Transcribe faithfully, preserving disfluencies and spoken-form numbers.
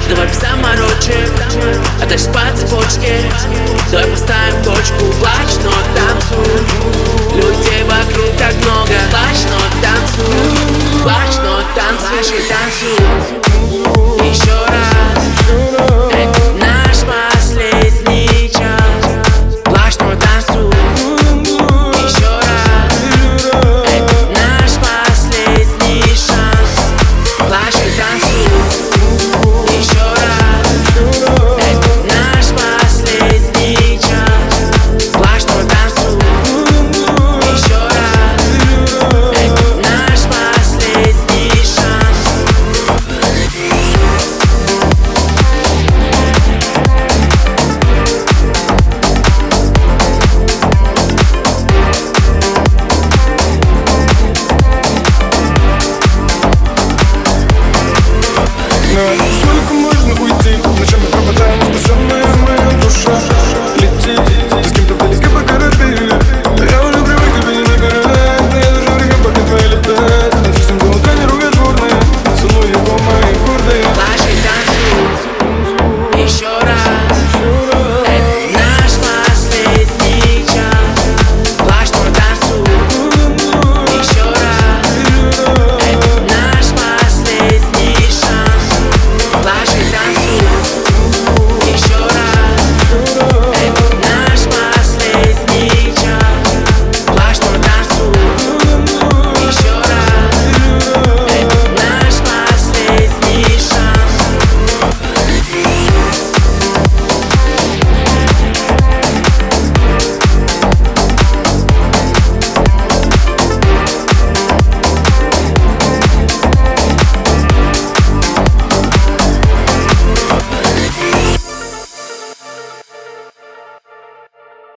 Давай заморочим, а дальше по цепочке. Давай поставим точку, плачь, но танцуй. Людей вокруг так много. Плачь, но танцуй. Плачь, но танцуй. Плачь и танцуй. Еще раз.